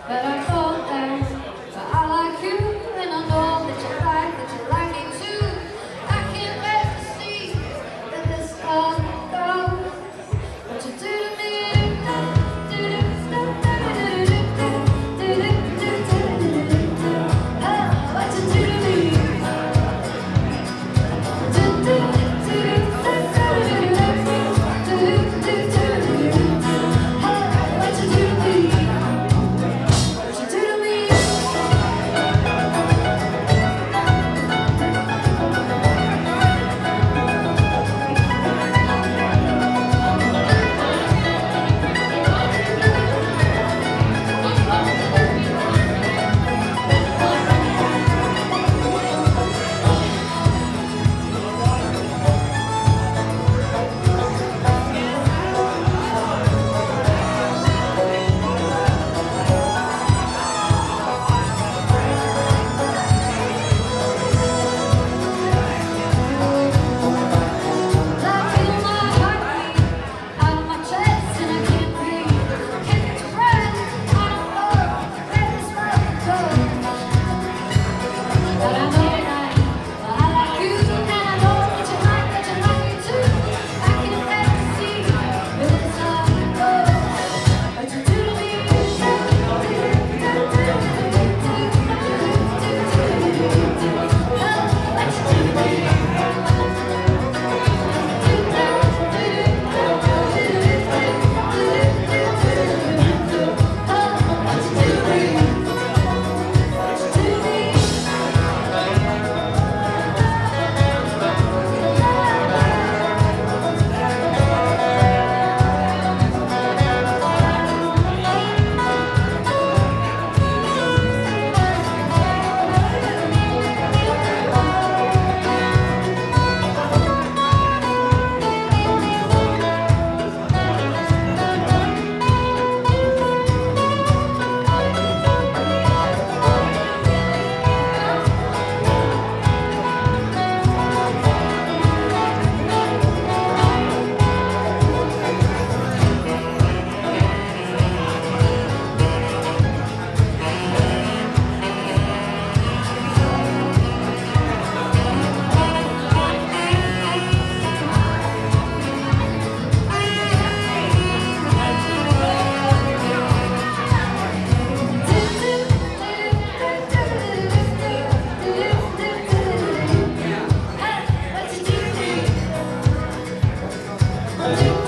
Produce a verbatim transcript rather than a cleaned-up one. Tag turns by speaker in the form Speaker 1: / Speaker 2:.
Speaker 1: but I fall down. But I like you, and I know that you like, that you like me too. I can't wait to see that this all goes. What you do to me, do do do do do do do do do do. Oh, what you do to me, do do do do do do do do do. Oh, what you do to me.
Speaker 2: Thank you.